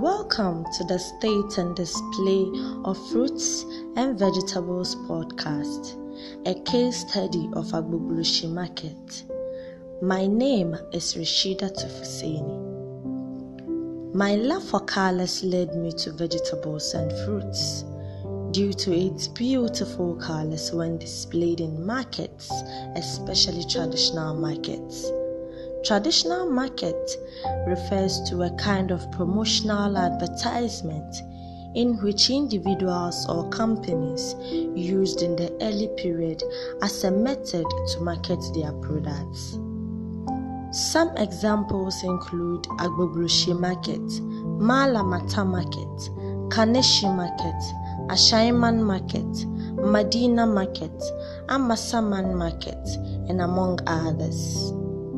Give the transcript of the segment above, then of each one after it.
Welcome to the State and Display of Fruits and Vegetables podcast, a case study of Agbogboshi Market. My name is Rashida Tufuseni. My love for colors led me to vegetables and fruits due to its beautiful colors when displayed in markets, especially traditional markets. Traditional market refers to a kind of promotional advertisement in which individuals or companies used in the early period as a method to market their products. Some examples include Agbogboshi Market, Malamata Market, Kaneshi Market, Ashaiman Market, Madina Market, Amasaman Market, and among others.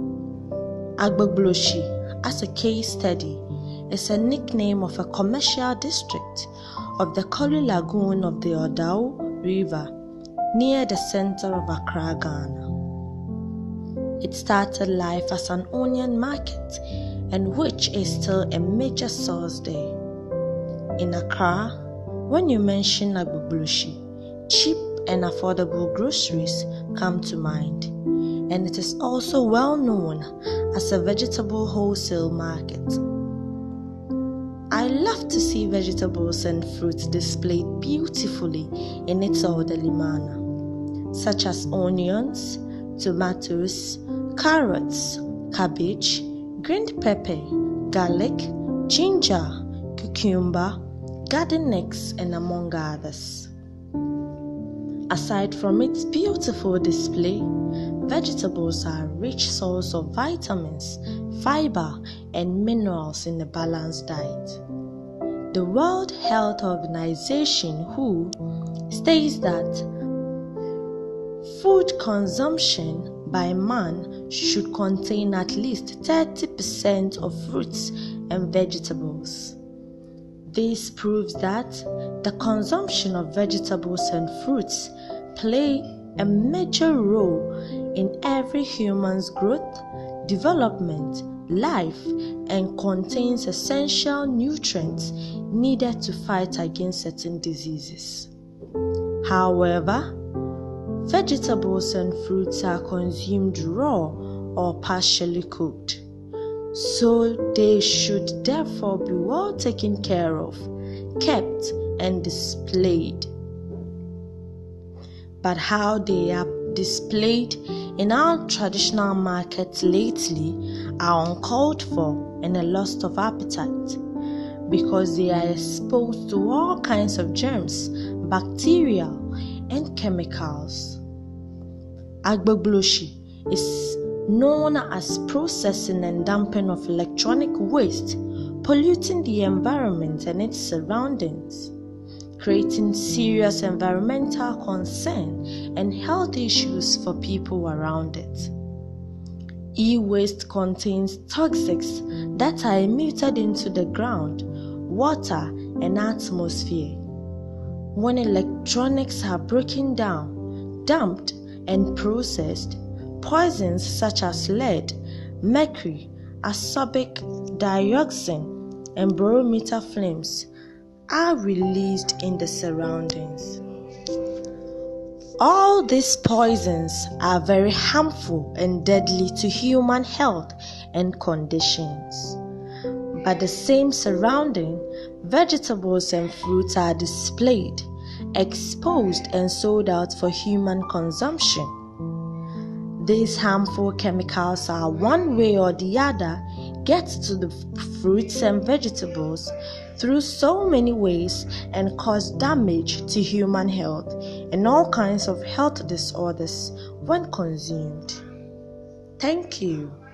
Agbogboshi, as a case study, is a nickname of a commercial district of the Kolu Lagoon of the Odao River near the center of Accra, Ghana. It started life as an onion market and which is still a major source there. In Accra, when you mention Agbogboshi, cheap and affordable groceries come to mind, and it is also well known as a vegetable wholesale market. I love to see vegetables and fruits displayed beautifully in its orderly manner, such as onions, tomatoes, carrots, cabbage, green pepper, garlic, ginger, cucumber, garden eggs, and among others. Aside from its beautiful display, vegetables are a rich source of vitamins, fiber, and minerals in a balanced diet. The World Health Organization (WHO) states that food consumption by man should contain at least 30% of fruits and vegetables. This proves that the consumption of vegetables and fruits play a major role in every human's growth, development, life, and contains essential nutrients needed to fight against certain diseases. However, vegetables and fruits are consumed raw or partially cooked, so they should therefore be well taken care of, kept, and displayed. But how they are displayed in our traditional markets lately are uncalled for and a loss of appetite, because they are exposed to all kinds of germs, bacteria, and chemicals. Agbogboshi is known as processing and dumping of electronic waste, polluting the environment and its surroundings, creating serious environmental concern and health issues for people around it. E-waste contains toxics that are emitted into the ground, water, and atmosphere. When electronics are broken down, dumped, and processed, poisons such as lead, mercury, ascorbic dioxin, and barometer flames are released in the surroundings. All these poisons are very harmful and deadly to human health and conditions. But the same surrounding, vegetables and fruits are displayed, exposed, and sold out for human consumption. These harmful chemicals are one way or the other get to the fruits and vegetables through so many ways and cause damage to human health and all kinds of health disorders when consumed. Thank you.